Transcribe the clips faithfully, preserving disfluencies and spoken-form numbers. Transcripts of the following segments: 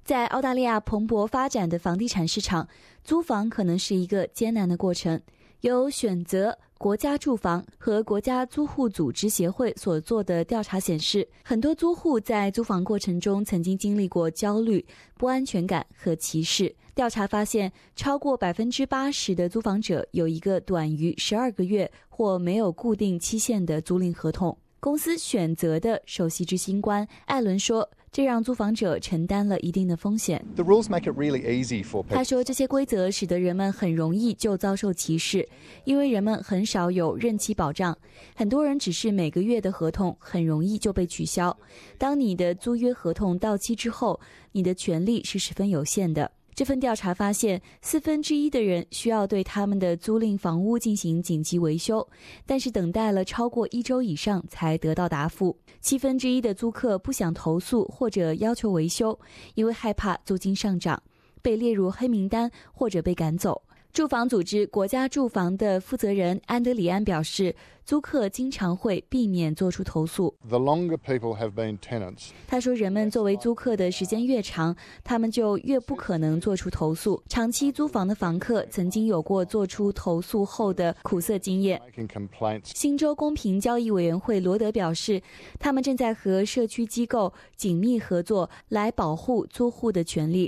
在澳大利亚蓬勃发展的房地产市场，租房可能是一个艰难的过程。由选择国家住房和国家租户组织协会所做的调查显示，很多租户在租房过程中曾经经历过焦虑、不安全感和歧视。调查发现，超过百分之八十的租房者有一个短于十二个月或没有固定期限的租赁合同。公司选择的首席执行官艾伦说，这让租房者承担了一定的风险。 The rules make it really easy for people. 他说，这些规则使得人们很容易就遭受歧视，因为人们很少有任期保障，很多人只是每个月的合同，很容易就被取消。当你的租约合同到期之后，你的权利是十分有限的。这份调查发现，四分之一的人需要对他们的租赁房屋进行紧急维修，但是等待了超过一周以上才得到答复。七分之一的租客不想投诉或者要求维修，因为害怕租金上涨，被列入黑名单或者被赶走。住房组织国家住房的负责人安德里安表示，租客经常会避免做出投诉。 The longer people have been tenants. 他说，人们作为租客的时间越长，他们就越不可能做出投诉。长期租房的房客曾经有过做出投诉后的苦涩经验。新州公平交易委员会罗德表示，他们正在和社区机构紧密合作，来保护租户的权利。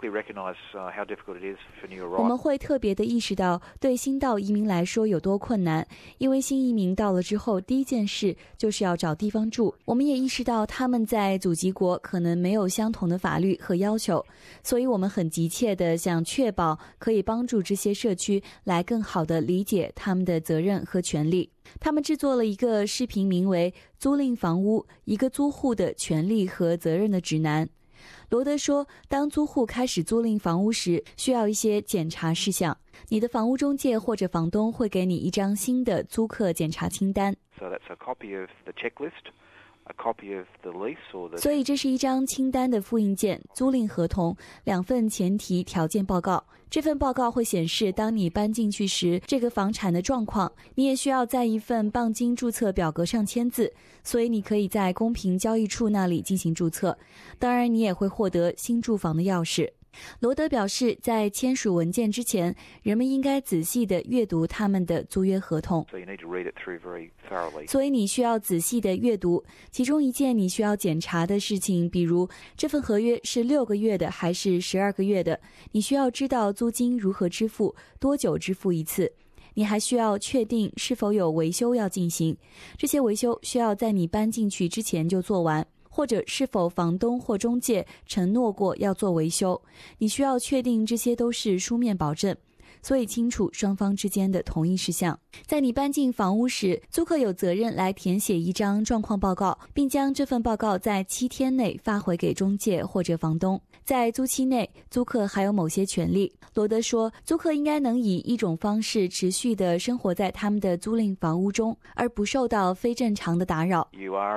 我们会特别的意识到对新到移民来说有多困难，因为新移民到了之后，第一件事就是要找地方住。我们也意识到他们在祖籍国可能没有相同的法律和要求，所以我们很急切地想确保可以帮助这些社区来更好地理解他们的责任和权利。他们制作了一个视频，名为《租赁房屋：一个租户的权利和责任的指南》。罗德说，当租户开始租赁房屋时，需要一些检查事项。你的房屋中介或者房东会给你一张新的租客检查清单。 So that's a copy of the checklist, a copy of the lease or the... 所以这是一张清单的复印件、租赁合同、两份前提条件报告。这份报告会显示当你搬进去时这个房产的状况。你也需要在一份磅金注册表格上签字，所以你可以在公平交易处那里进行注册。当然，你也会获得新住房的钥匙。罗德表示，在签署文件之前，人们应该仔细地阅读他们的租约合同。所以你需要仔细地阅读。其中一件你需要检查的事情，比如这份合约是六个月的还是十二个月的，你需要知道租金如何支付，多久支付一次。你还需要确定是否有维修要进行，这些维修需要在你搬进去之前就做完。或者是否房东或中介承诺过要做维修，你需要确定这些都是书面保证，所以清楚双方之间的同意事项。在你搬进房屋时，租客有责任来填写一张状况报告，并将这份报告在七天内发回给中介或者房东。在租期内，租客还有某些权利。罗德说，租客应该能以一种方式持续地生活在他们的租赁房屋中，而不受到非正常的打扰。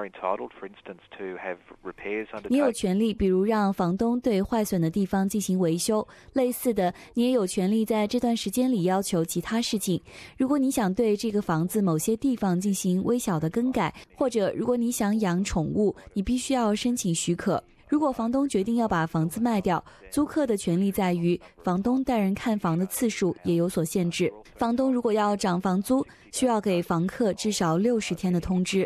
你有权利，比如让房东对坏损的地方进行维修。类似的，你也有权利在这段时间里要求其他事情。如果你想对这个房子某些地方进行微小的更改，或者如果你想养宠物，你必须要申请许可。如果房东决定要把房子卖掉，租客的权利在于房东带人看房的次数也有所限制。房东如果要涨房租，需要给房客至少六十天的通知。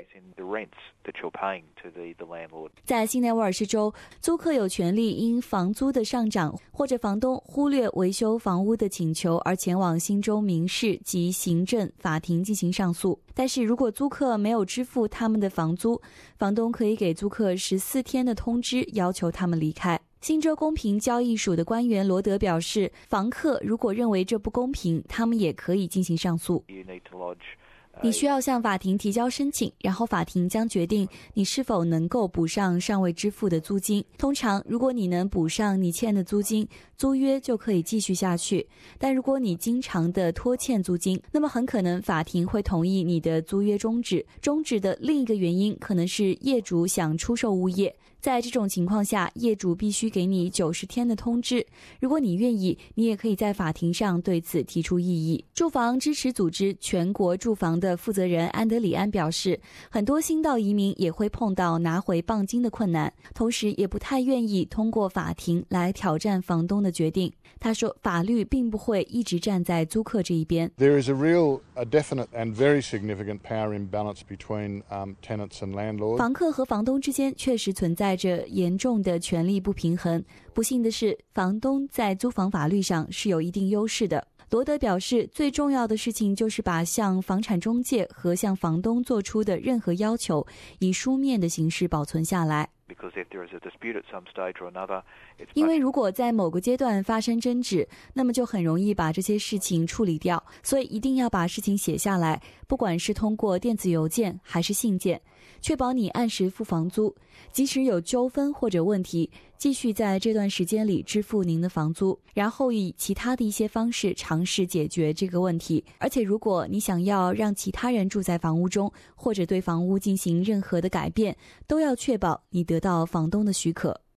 在新南威尔士州，租客有权利因房租的上涨或者房东忽略维修房屋的请求而前往新州民事及行政法庭进行上诉。但是如果租客没有支付他们的房租，房东可以给租客十四天的通知，要求他们离开。新州公平交易署的官员罗德表示，房客如果认为这不公平，他们也可以进行上诉。你需要向法庭提交申请，然后法庭将决定你是否能够补上尚未支付的租金。通常，如果你能补上你欠的租金，租约就可以继续下去。但如果你经常的拖欠租金，那么很可能法庭会同意你的租约终止。终止的另一个原因可能是业主想出售物业。 在这种情况下，业主必须给你九十天的通知。如果你愿意，你也可以在法庭上对此提出异议。住房支持组织全国住房的负责人安德里安表示，很多新到移民也会碰到拿回磅金的困难，同时也不太愿意通过法庭来挑战房东的决定。他说，法律并不会一直站在租客这一边。 There is a real, a definite and very significant power imbalance between um, tenants and landlords. 房客和房东之间确实存在着严重的权力不平衡。不幸的是，房东在租房法律上是有一定优势的。罗德表示，最重要的事情就是把向房产中介和向房东做出的任何要求以书面的形式保存下来。因为如果在某个阶段发生争执，那么就很容易把这些事情处理掉，所以一定要把事情写下来，不管是通过电子邮件还是信件，确保你按时付房租，即使有纠纷或者问题，继续在这段时间里支付您的房租，然后以其他的一些方式尝试解决这个问题。而且如果你想要让其他人住在房屋中，或者对房屋进行任何的改变，都要确保你得到房东的许可。